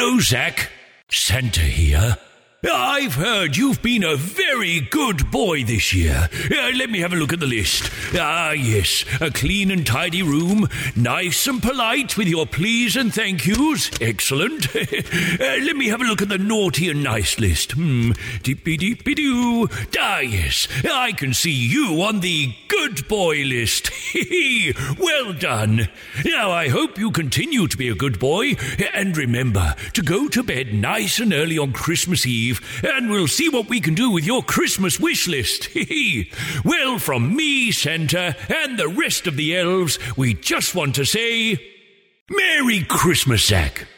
Hello, Zach. Santa here. I've heard you've been a very good boy this year. Let me have a look at the list. Yes, a clean and tidy room, nice and polite with your please and thank yous. Excellent. Let me have a look at the naughty and nice list. Deep-be-deep-be-doo. Yes, I can see you on the good boy list. Well done. Now, I hope you continue to be a good boy, and remember to go to bed nice and early on Christmas Eve, and we'll see what we can do with your Christmas wish list. Well, from me, Santa, and the rest of the elves, we just want to say, Merry Christmas, Zach.